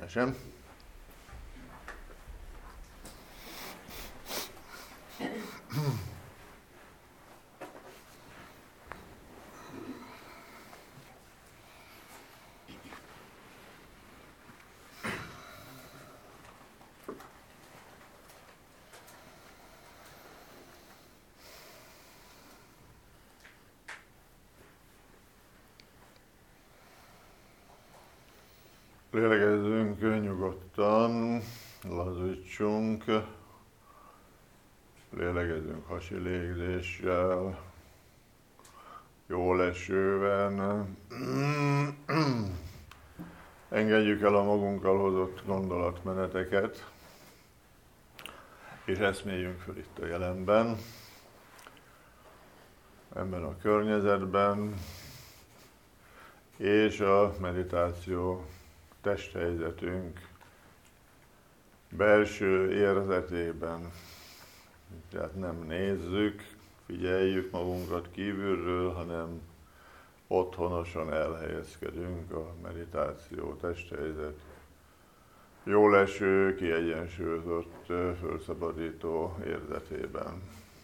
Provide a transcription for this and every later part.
Szívesen. Lélegezzünk nyugodtan, lazítsunk, lélegezzünk hasi légzéssel, jó lesőben. Engedjük el a magunkkal hozott gondolatmeneteket, és eszméljünk föl itt a jelenben, ebben a környezetben, és a meditáció testhelyzetünk belső érzetében. Tehát nem nézzük, figyeljük magunkat kívülről, hanem otthonosan elhelyezkedünk a meditáció testhelyzet jól eső, kiegyensúlyozott, fölszabadító érzetében.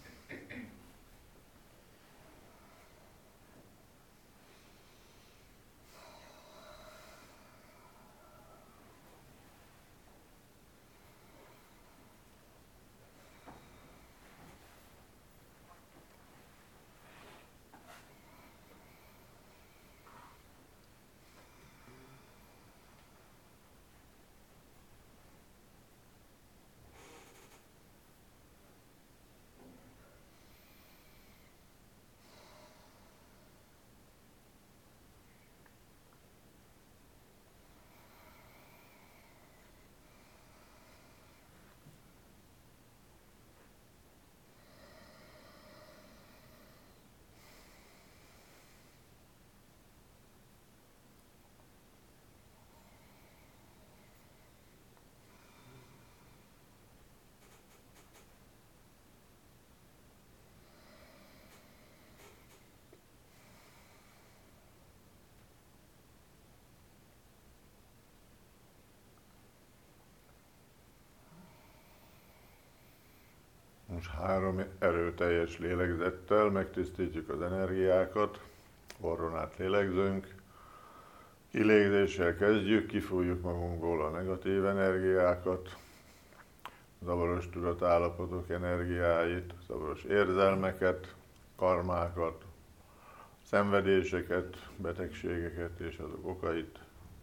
Most 3 erőteljes lélegzettel megtisztítjuk az energiákat, orron át lélegzünk, kilégzéssel kezdjük, kifújjuk magunkból a negatív energiákat, zavaros tudatállapotok energiáit, zavaros érzelmeket, karmákat, szenvedéseket, betegségeket és azok okait.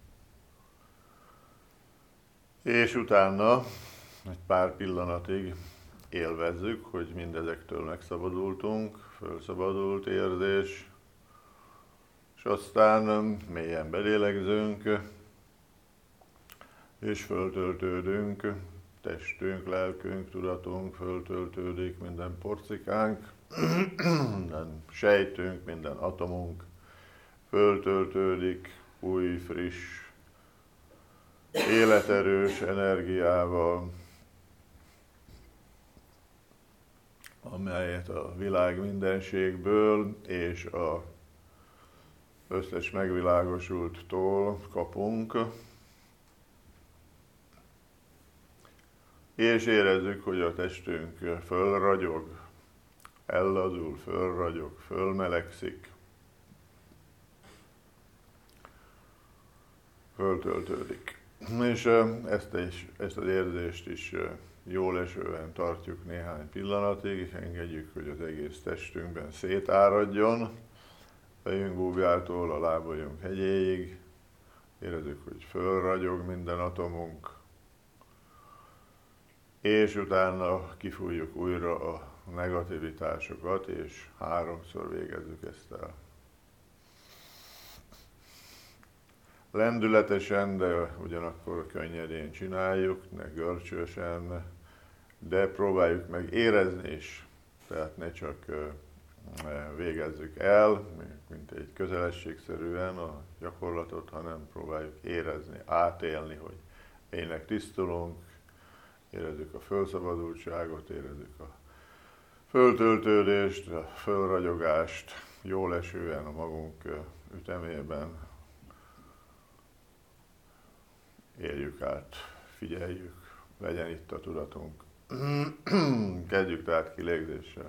És utána egy pár pillanatig élvezzük, hogy mindezektől megszabadultunk, fölszabadult érzés, és aztán mélyen belélegzünk, és föltöltődünk, testünk, lelkünk, tudatunk föltöltődik, minden porcikánk, minden sejtünk, minden atomunk föltöltődik új, friss, életerős energiával, amelyet a világ mindenségből és az összes megvilágosulttól kapunk, és érezzük, hogy a testünk fölragyog, ellazul, fölragyog, fölmelegszik, föltöltődik. És ezt az érzést is jól esően tartjuk néhány pillanatig, engedjük, hogy az egész testünkben szétáradjon, fejünk búbjától a lábajunk hegyéig, érezzük, hogy fölragyog minden atomunk, és utána kifújjuk újra a negativitásokat, és 3-szor végezzük ezt el. Lendületesen, de ugyanakkor könnyedén csináljuk, ne görcsösen, de próbáljuk meg érezni is, tehát ne csak végezzük el, mint egy közelességszerűen a gyakorlatot, hanem próbáljuk érezni, átélni, hogy énnek tisztulunk, érezzük a fölszabadultságot, érezzük a föltöltődést, a fölragyogást, jól esően a magunk ütemében. éljük át, figyeljük, legyen itt a tudatunk. Kezdjük tehát kilégzéssel.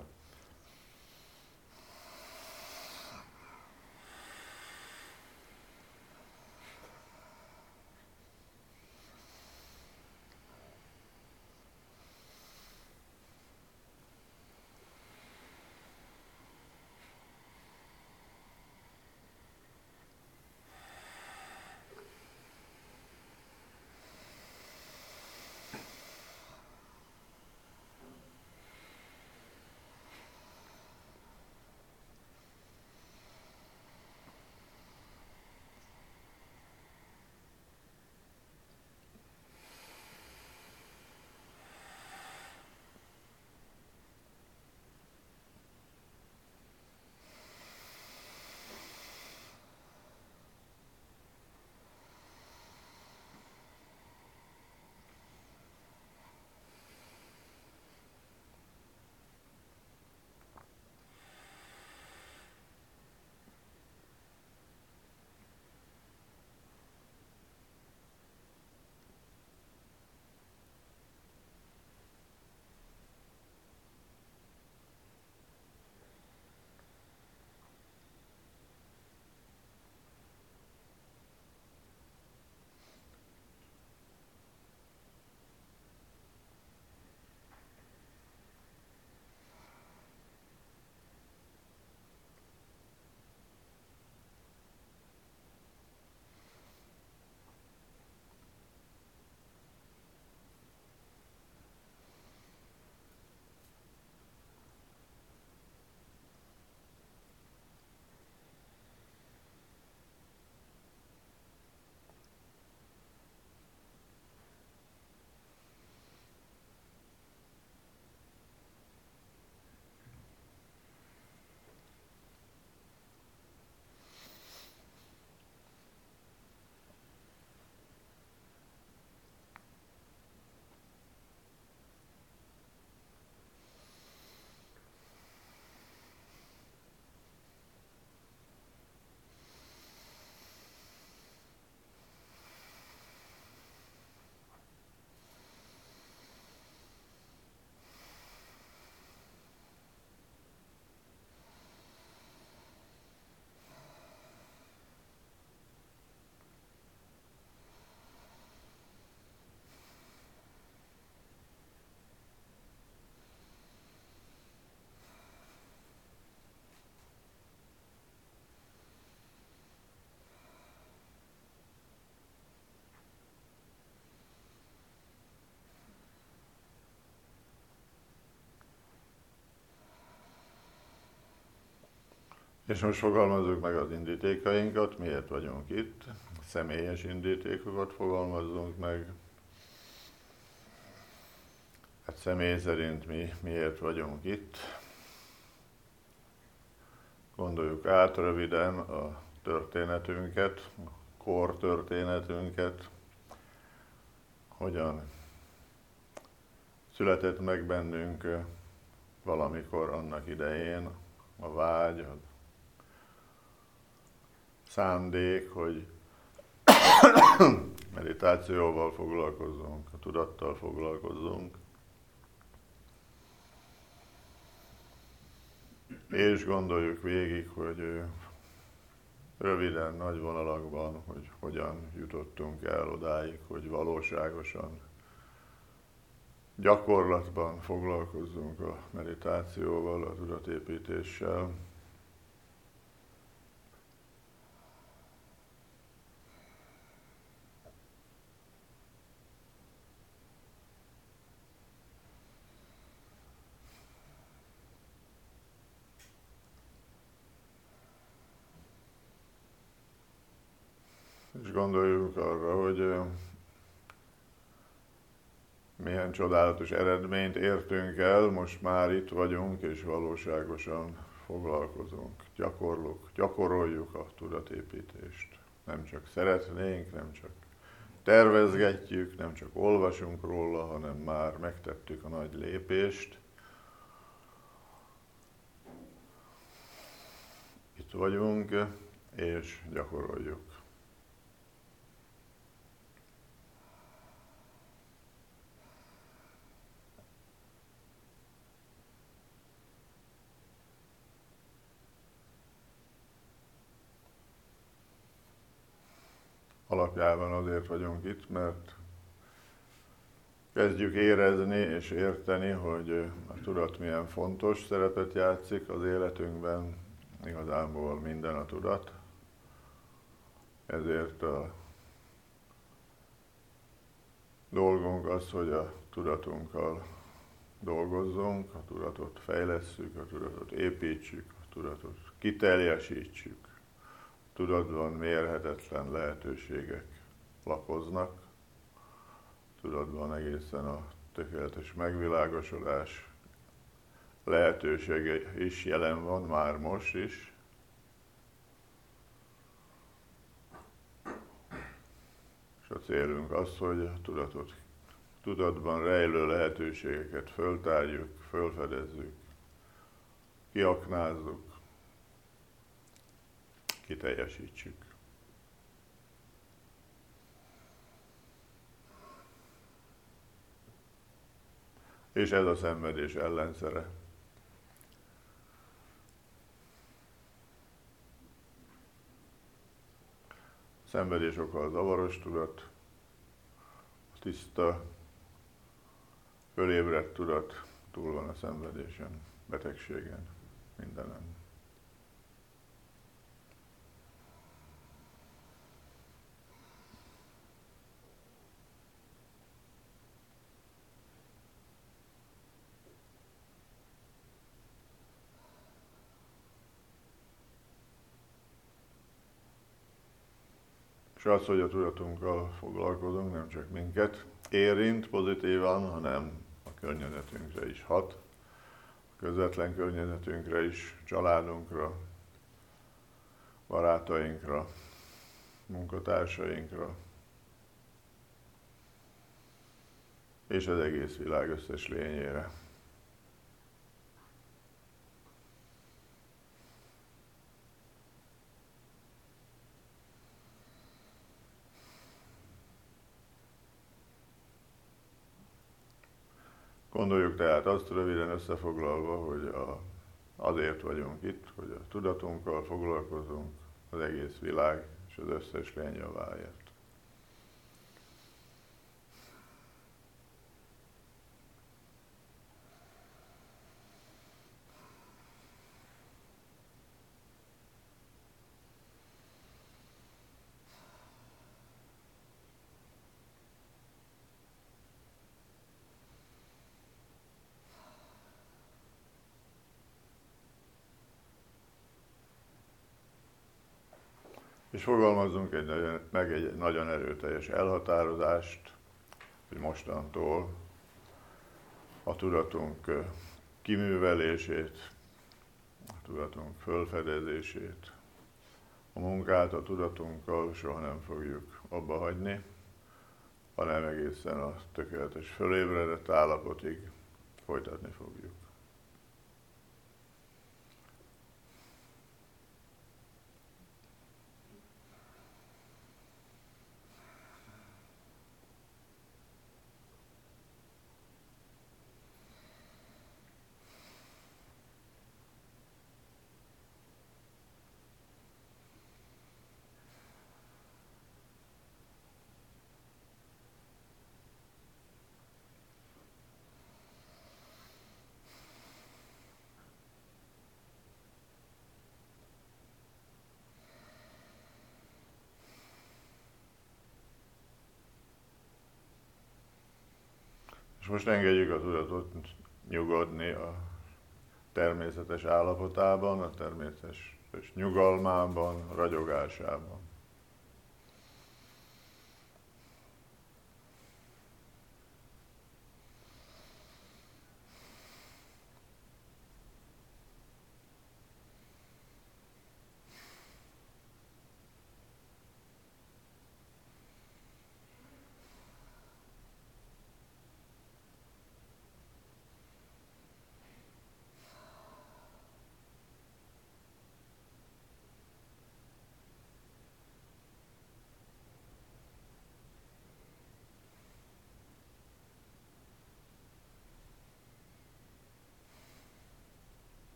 És most fogalmazzuk meg az indítékainkat, miért vagyunk itt. Személyes indítékokat fogalmazzunk meg. Hát személy szerint mi miért vagyunk itt. Gondoljuk át röviden a történetünket, a kor történetünket, hogyan született meg bennünk valamikor annak idején a vágy, a szándék, hogy meditációval foglalkozzunk, a tudattal foglalkozzunk. És gondoljuk végig, hogy röviden, nagy vonalakban, hogy hogyan jutottunk el odáig, hogy valóságosan, gyakorlatban foglalkozzunk a meditációval, a tudatépítéssel. És gondoljunk arra, hogy milyen csodálatos eredményt értünk el, most már itt vagyunk, és valóságosan foglalkozunk, gyakoroljuk a tudatépítést. Nem csak szeretnénk, nem csak tervezgetjük, nem csak olvasunk róla, hanem már megtettük a nagy lépést. Itt vagyunk, és gyakoroljuk. alapjában azért vagyunk itt, mert kezdjük érezni és érteni, hogy a tudat milyen fontos szerepet játszik az életünkben, igazából minden a tudat. Ezért a dolgunk az, hogy a tudatunkkal dolgozzunk, a tudatot fejlesszük, a tudatot építsük, a tudatot kiteljesítsük. A tudatban mérhetetlen lehetőségek lakoznak, a tudatban egészen a tökéletes megvilágosodás lehetősége is jelen van, már most is. És a célunk az, hogy a tudatban rejlő lehetőségeket föltárjuk, fölfedezzük, kiaknázzuk, kiteljesítsük. És ez a szenvedés ellenszere. A szenvedés oka a zavaros tudat, a tiszta, fölébredt tudat túl van a szenvedésen, betegségen, mindenen. És az, hogy a tudatunkkal foglalkozunk, nem csak minket érint pozitívan, hanem a környezetünkre is hat, a közvetlen környezetünkre is, családunkra, barátainkra, munkatársainkra, és az egész világ összes lényére. Gondoljuk tehát azt röviden összefoglalva, hogy azért vagyunk itt, hogy a tudatunkkal foglalkozunk az egész világ és az összes lény javáért. És fogalmazzunk egy nagyon erőteljes elhatározást, hogy mostantól a tudatunk kiművelését, a tudatunk fölfedezését, a munkát a tudatunkkal soha nem fogjuk abba hagyni, hanem egészen a tökéletes fölébredett állapotig folytatni fogjuk. És most engedjük a tudatot nyugodni a természetes állapotában, a természetes nyugalmában, ragyogásában.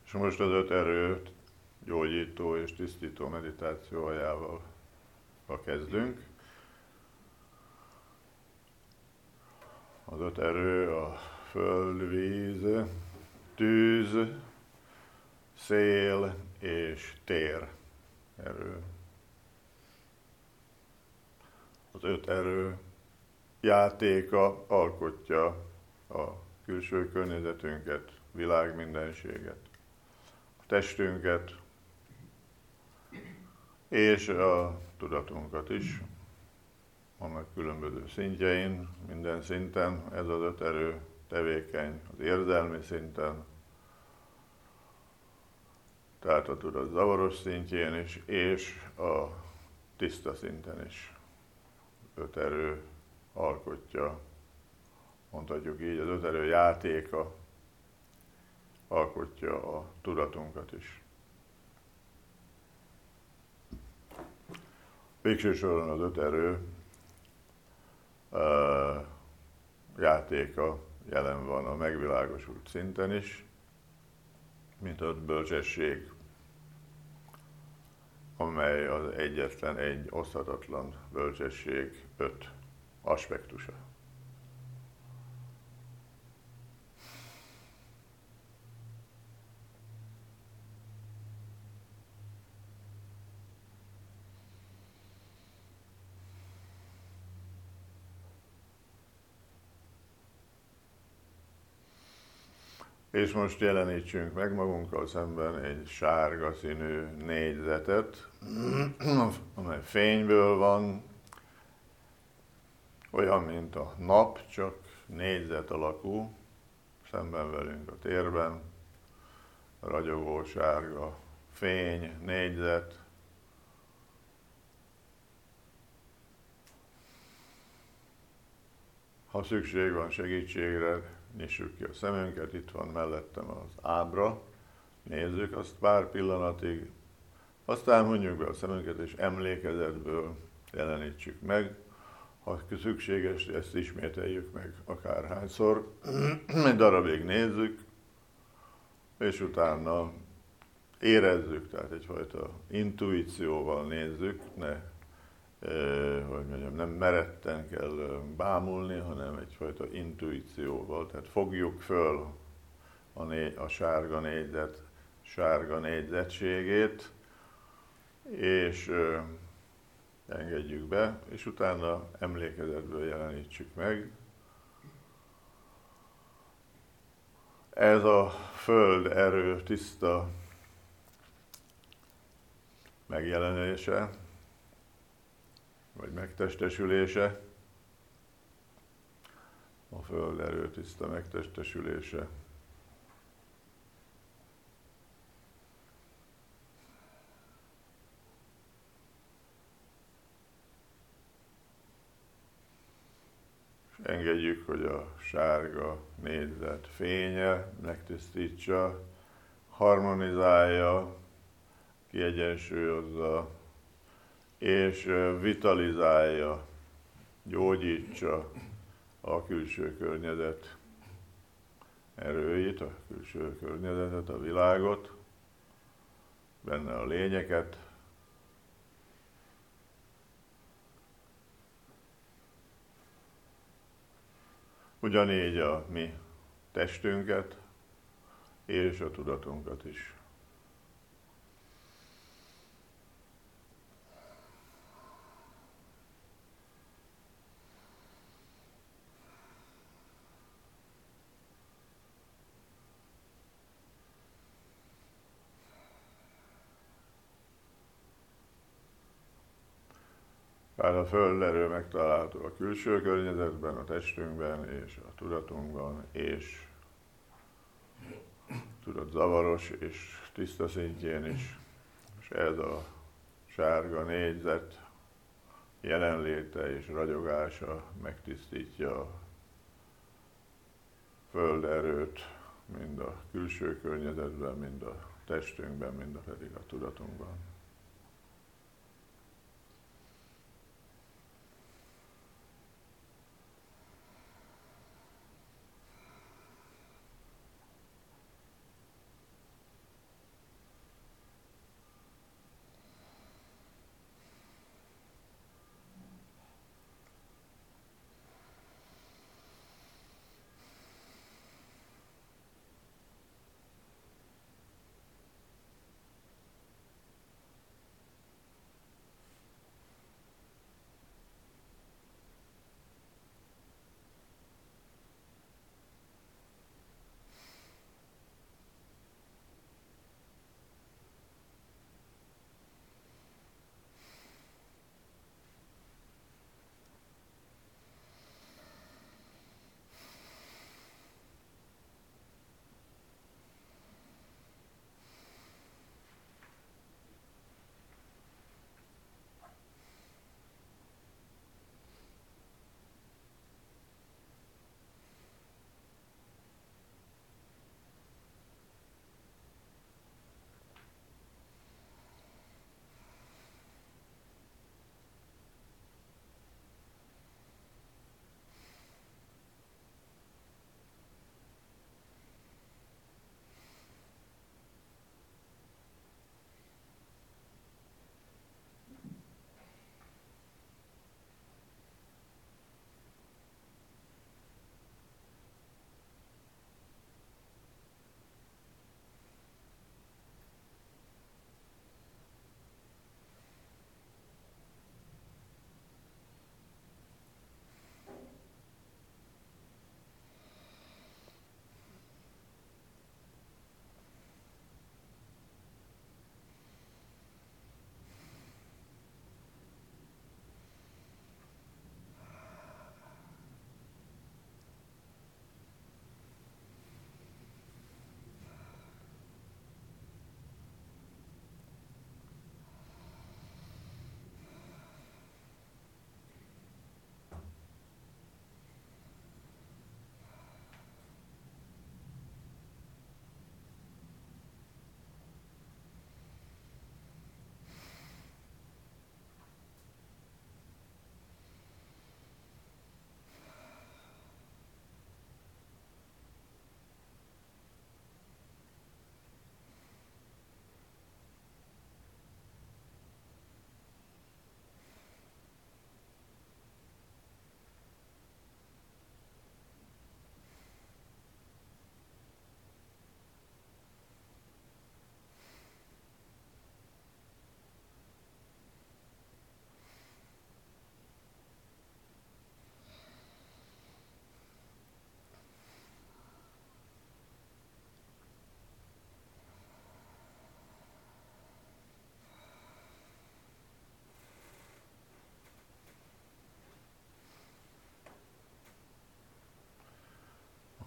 És most az 5 erőt gyógyító és tisztító meditációjával kezdünk. Az 5 erő a föld, víz, tűz, szél és tér erő. Az 5 erő játéka alkotja a külső környezetünket, világmindenséget, a testünket és a tudatunkat is. Annak különböző szintjein, minden szinten ez az 5 erő tevékeny, az érzelmi szinten, tehát a tudat zavaros szintjén is, és a tiszta szinten is. 5 erő alkotja, mondhatjuk így, az 5 erő játéka alkotja a tudatunkat is. Végső soron az 5 erő játéka jelen van a megvilágosult szinten is, mint a bölcsesség, amely az egyetlen egy oszthatatlan bölcsesség 5 aspektusa. És most jelenítsünk meg magunkkal szemben egy sárga színű négyzetet, amely fényből van, olyan, mint a nap, csak négyzet alakú, szemben velünk a térben, ragyogó sárga fény, négyzet. Ha szükség van segítségre, nyissuk ki a szemünket, itt van mellettem az ábra, nézzük azt pár pillanatig, aztán hunjuk be a szemünket, és emlékezetből jelenítsük meg. Ha szükséges, ezt ismételjük meg akárhányszor, egy darabig nézzük, és utána érezzük, tehát egyfajta intuícióval nézzük, hogy mondjam, nem meretten kell bámulni, hanem egyfajta intuícióval, tehát fogjuk föl a sárga négyzet sárga négyzetségét, és engedjük be, és utána emlékezetből jelenítsük meg. Ez a föld erő tiszta megjelenése, vagy megtestesülése, a föld erő tiszta megtestesülése. És engedjük, hogy a sárga négyzet fénye megtisztítsa, harmonizálja, kiegyensúlyozza, és vitalizálja, gyógyítsa a külső környezet erőit, a külső környezetet, a világot, benne a lényeket. Ugyanígy a mi testünket és a tudatunkat is. Tehát a földerő megtalálható a külső környezetben, a testünkben és a tudatunkban, és tudat zavaros és tiszta szintjén is. És ez a sárga négyzet jelenléte és ragyogása megtisztítja a földerőt, mind a külső környezetben, mind a testünkben, mind pedig a tudatunkban.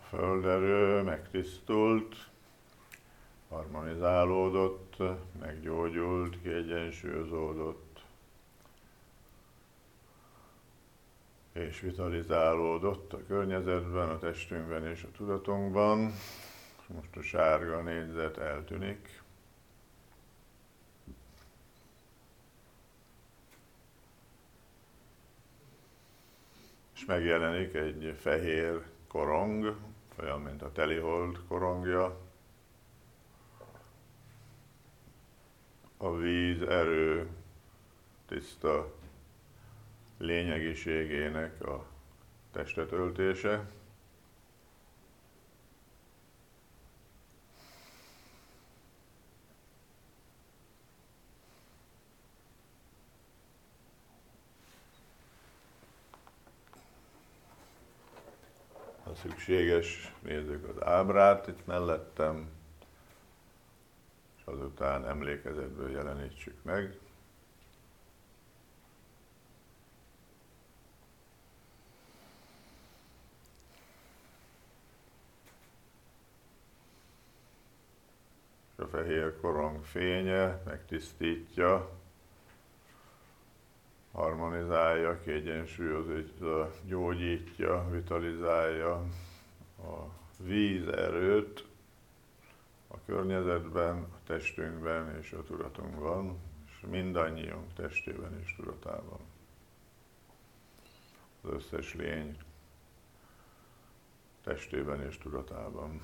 földerő megtisztult, harmonizálódott, meggyógyult, kiegyensúlyozódott, és vitalizálódott a környezetben, a testünkben és a tudatunkban. Most a sárga négyzet eltűnik. És megjelenik egy fehér korong, olyan, mint a telihold korongja. A víz erő tiszta lényegiségének a testet öltése. Ha szükséges, nézzük az ábrát itt mellettem, és azután emlékezetből jelenítsük meg. A fehér korong fénye megtisztítja, harmonizálja, kiegyensúlyozza, gyógyítja, vitalizálja a víz erőt a környezetben, a testünkben és a tudatunkban, és mindannyiunk testében és tudatában. Az összes lény testében és tudatában.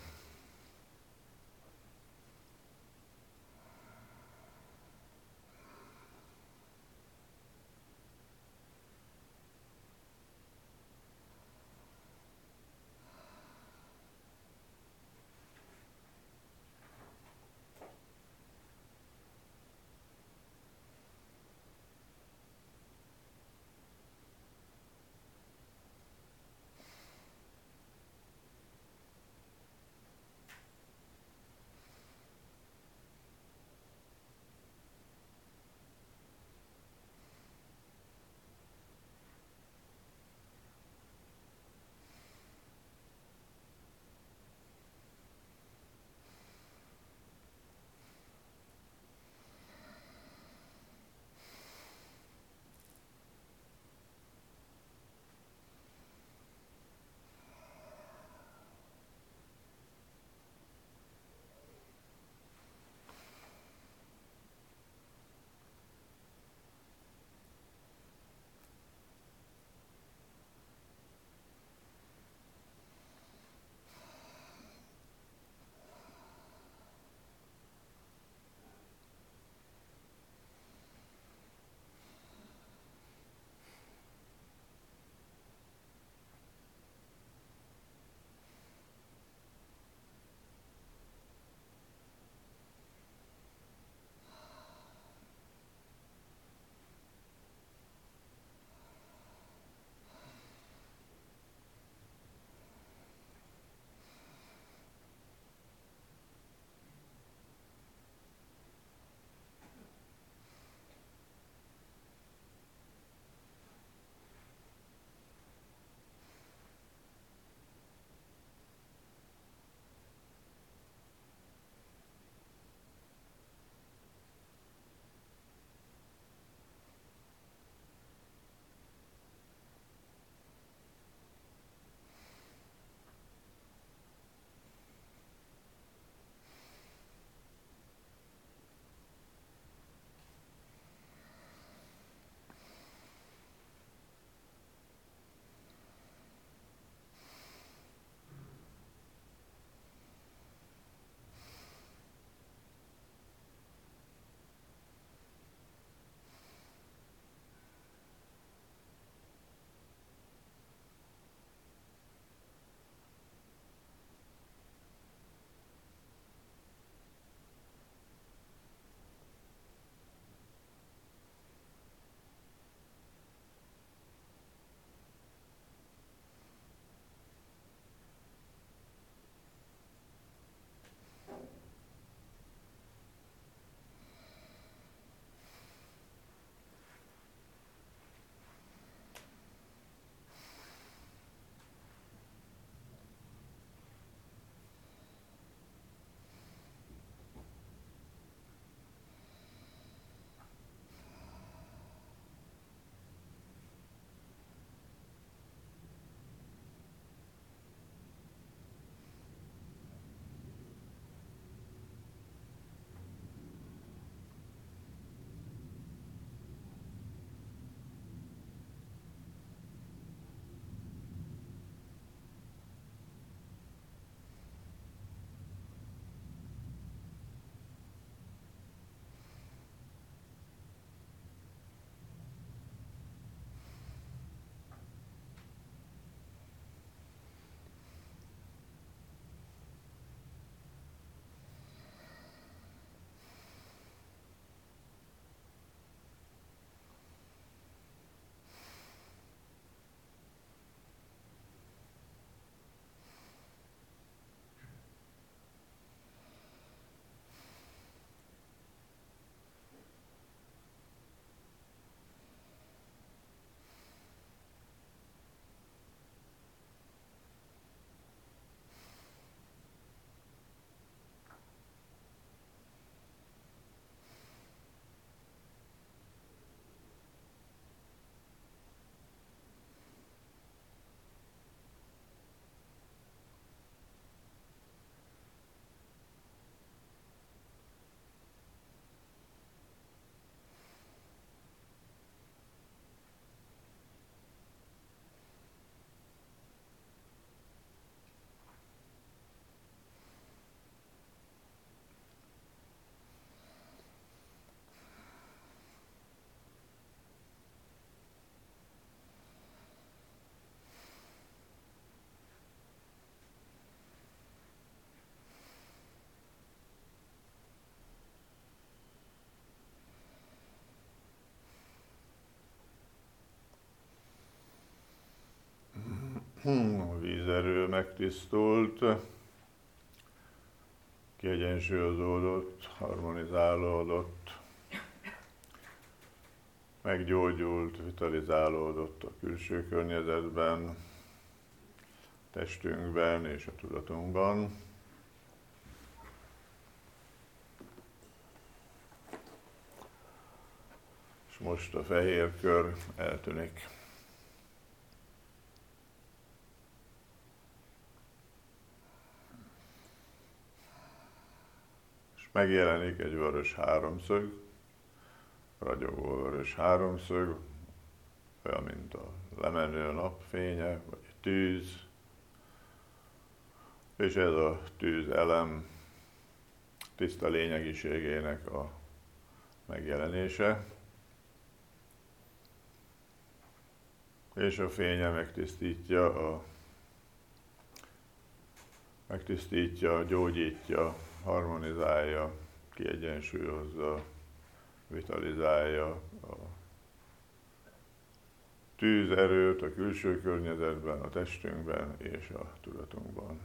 A vízerő megtisztult, kiegyensúlyozódott, harmonizálódott, meggyógyult, vitalizálódott a külső környezetben, testünkben és a tudatunkban. És most a fehér kör eltűnik. És megjelenik egy vörös háromszög, ragyogó vörös háromszög, olyan, mint a lemenő napfénye, vagy a tűz. És ez a tűz elem tiszta lényegiségének a megjelenése. És a fénye megtisztítja, gyógyítja, harmonizálja, kiegyensúlyozza, vitalizálja a tűzerőt a külső környezetben, a testünkben és a tudatunkban.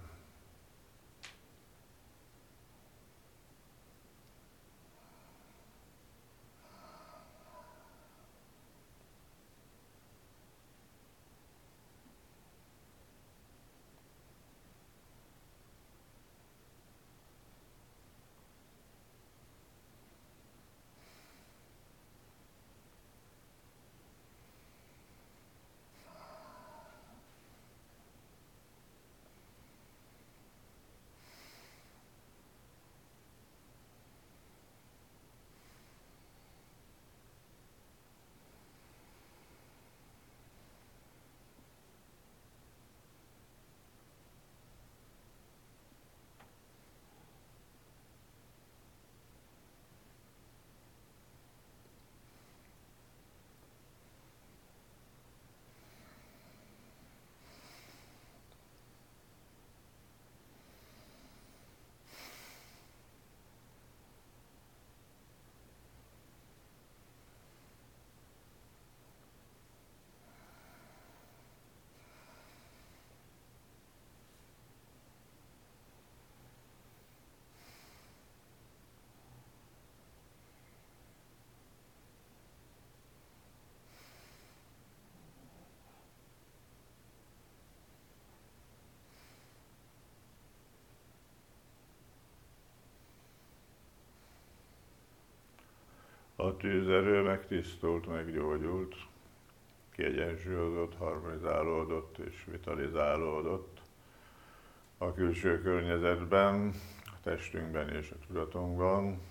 A tűzerő megtisztult, meggyógyult, kiegyensúlyozott, harmonizálódott és vitalizálódott a külső környezetben, a testünkben és a tudatunkban.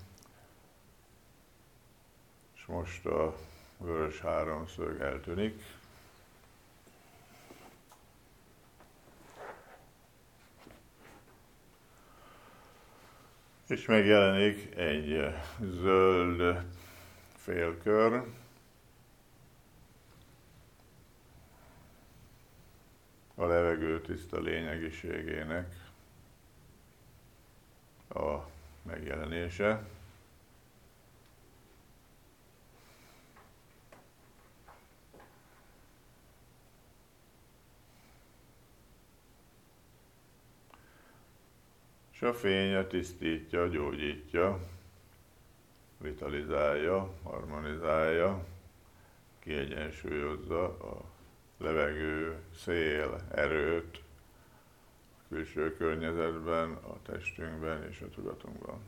És most a vörös háromszög eltűnik. És megjelenik egy zöld félkör, a levegő tiszta lényegiségének a megjelenése. És a fénye tisztítja, gyógyítja, vitalizálja, harmonizálja, kiegyensúlyozza a levegő, szél, erőt a külső környezetben, a testünkben és a tudatunkban.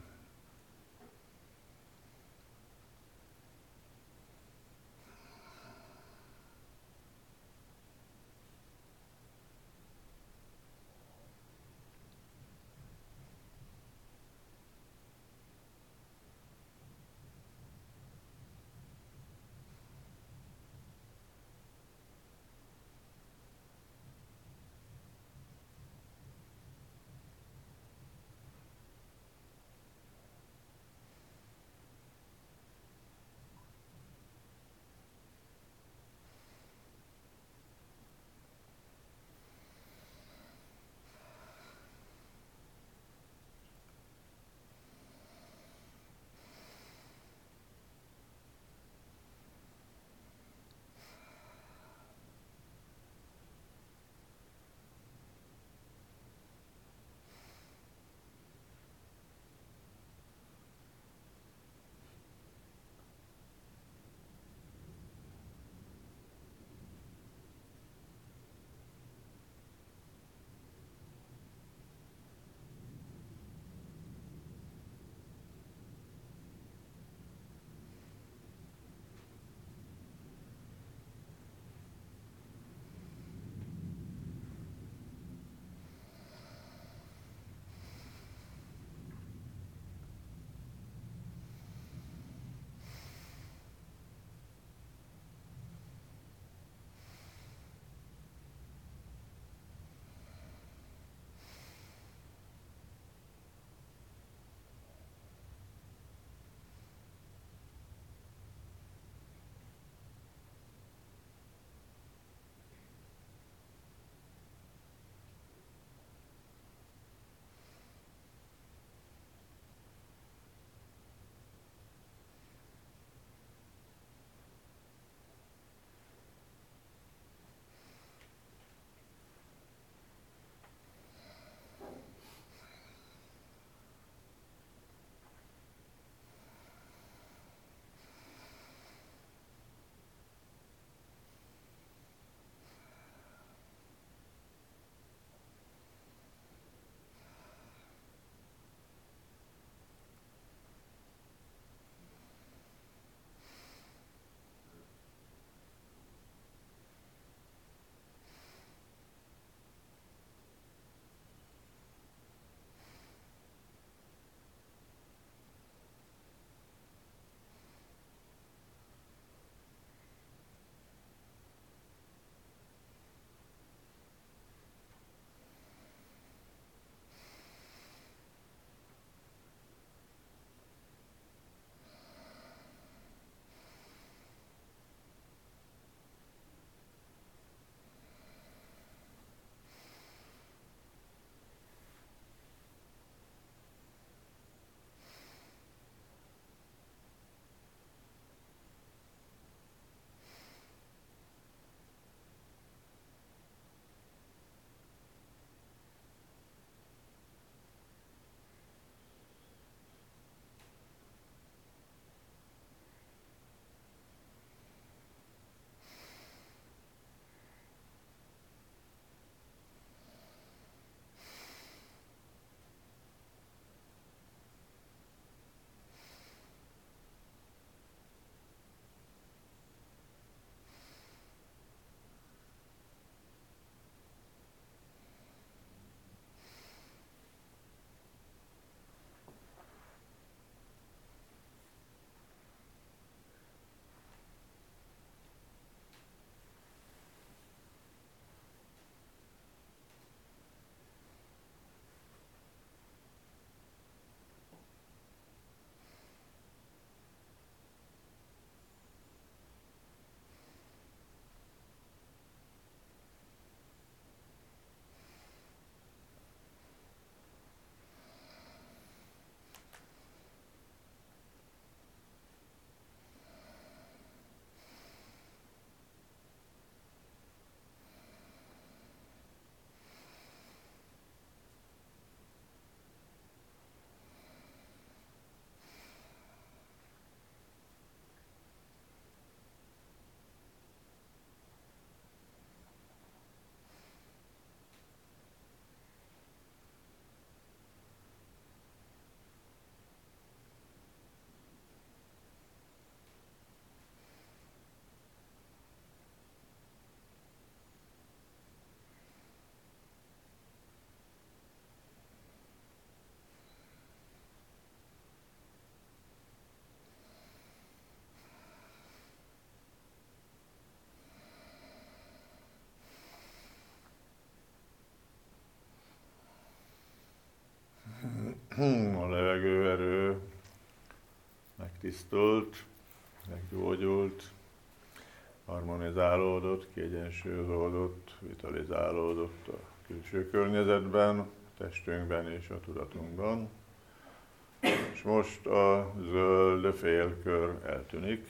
A levegőerő megtisztult, meggyógyult, harmonizálódott, kiegyensúlyozódott, vitalizálódott a külső környezetben, a testünkben és a tudatunkban. És most a zöld félkör eltűnik.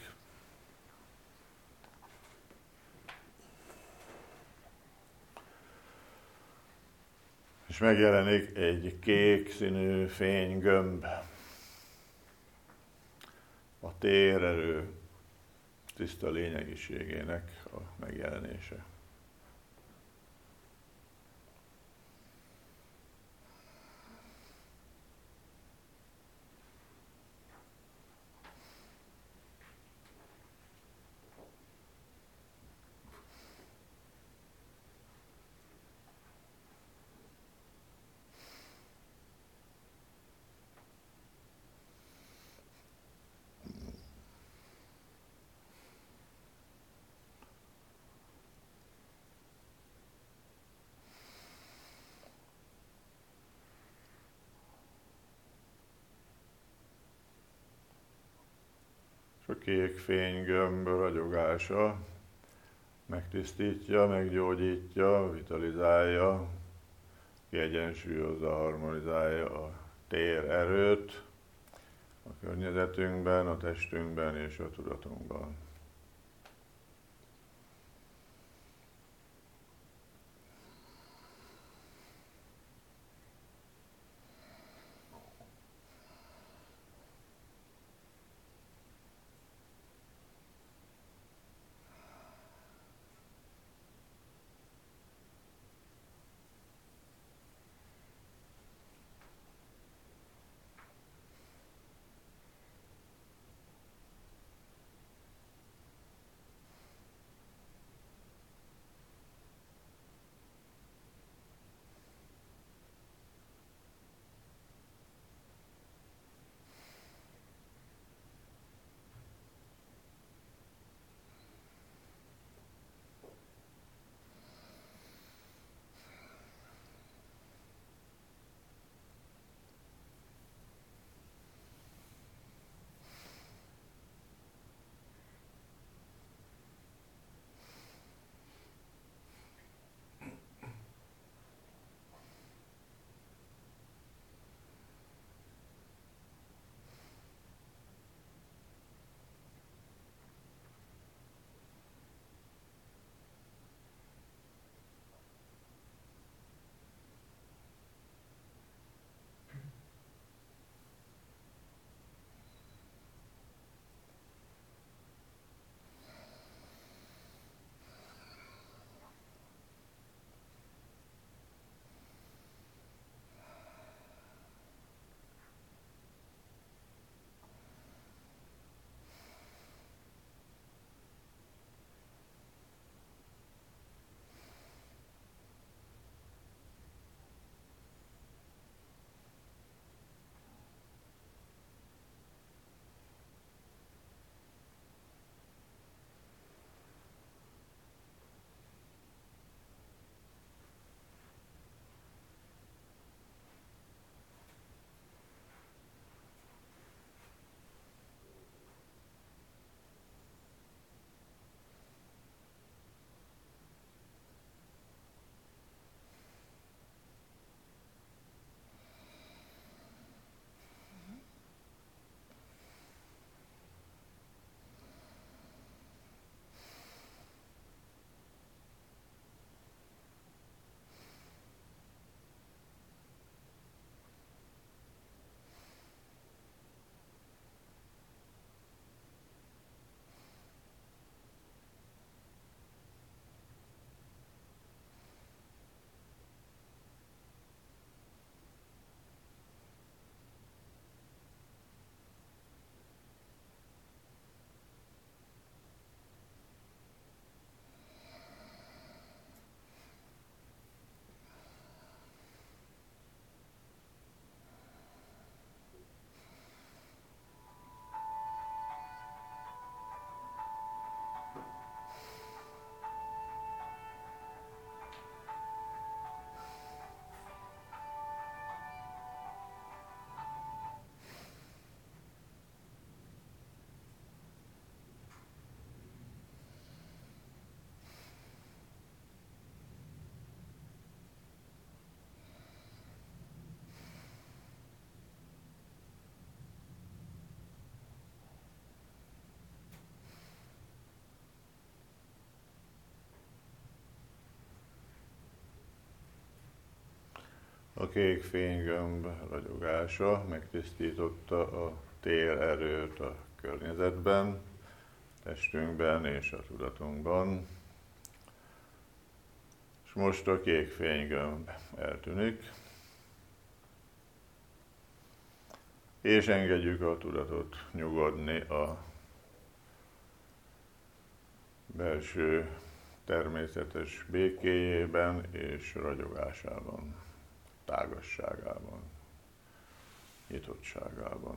És megjelenik egy kék színű fénygömb. A térerő tiszta lényegiségének a megjelenése. A kék fénygömb ragyogása megtisztítja, meggyógyítja, vitalizálja, kiegyensúlyozza, harmonizálja a térerőt a környezetünkben, a testünkben és a tudatunkban. A kék fénygömb ragyogása megtisztította a térerőt a környezetben, testünkben és a tudatunkban. És most a kék fénygömb eltűnik, és engedjük a tudatot nyugodni a belső természetes békéjében és ragyogásában, tágasságában, nyitottságában.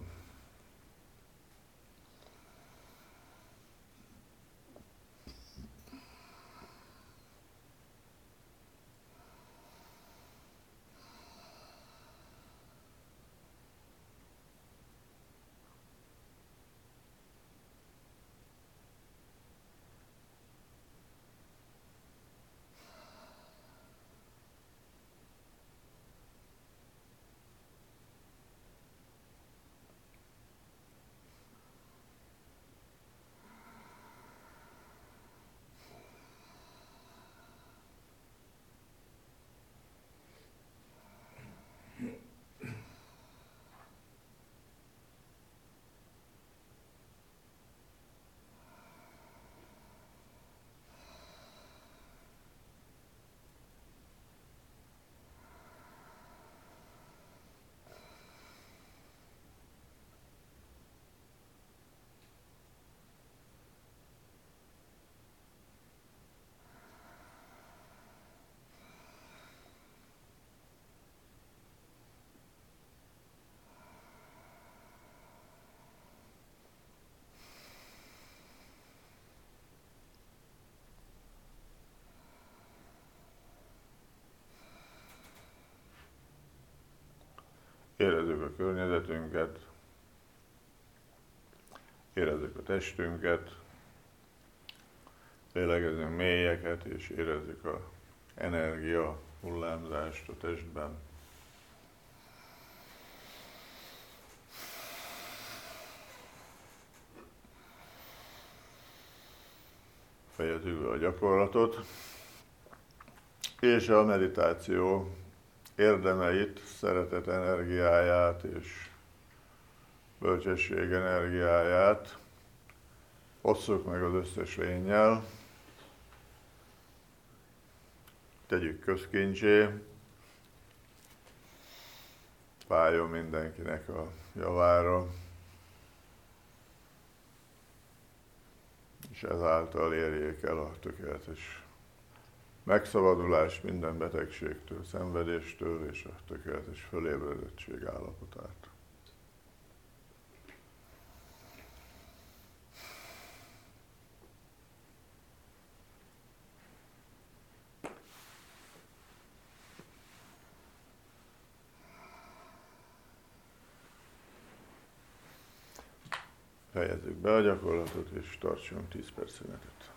Érezzük a környezetünket, érezzük a testünket, lélegezünk mélyeket, és érezzük az energia hullámzást a testben. Fejezzük be a gyakorlatot, és a meditáció érdemeit, szeretet energiáját és bölcsesség energiáját osszuk meg az összes lénnyel, tegyük közkincsé, váljon mindenkinek a javára, és ezáltal érjék el a tökéletes megszabadulást minden betegségtől, szenvedéstől és a tökéletes fölébredettség állapotát. Fejezzük be a gyakorlatot, és tartsunk 10 perc szünetet.